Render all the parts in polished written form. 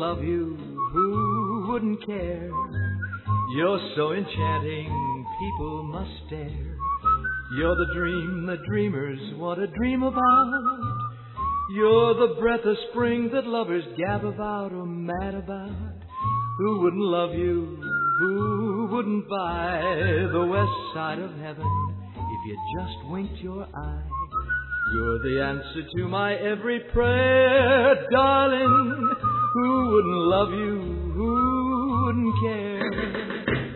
love you? Who wouldn't care? You're so enchanting, people must stare. You're the dream that dreamers want to dream about. You're the breath of spring that lovers gab about or mad about. Who wouldn't love you? Who wouldn't buy the west side of heaven if you just winked your eye? You're the answer to my every prayer, darling. Who wouldn't love you? Who wouldn't care?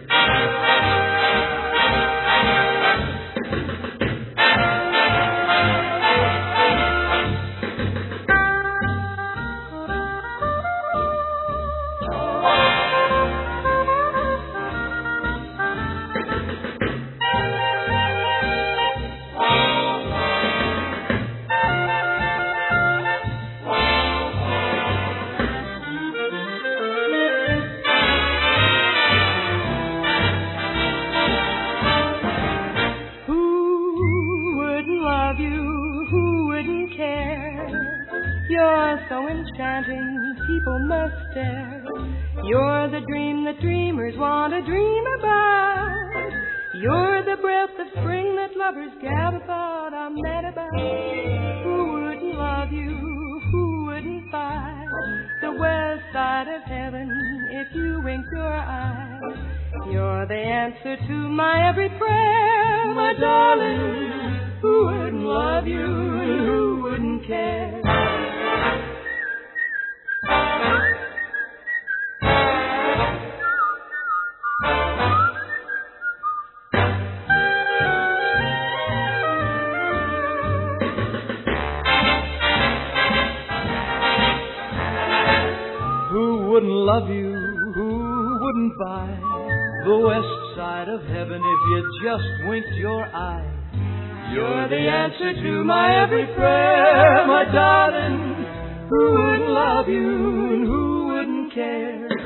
You're so enchanting, people must stare. You're the dream that dreamers want to dream about. You're the breath of spring that lovers gab about, I'm mad about. Who wouldn't love you? Who wouldn't buy the west side of heaven if you winked your eye? You're the answer to my every prayer, my darling. Who wouldn't love you and who wouldn't care? Who wouldn't love you? Who wouldn't buy the west side of heaven if you just winked your eye? You're the answer to my every prayer, my darling. Who wouldn't love you and who wouldn't care?